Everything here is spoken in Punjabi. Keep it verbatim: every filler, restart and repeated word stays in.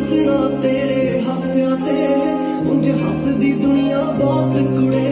हसना तेरे हास्या ते उंज हसदी दुनिया बहुत कुड़े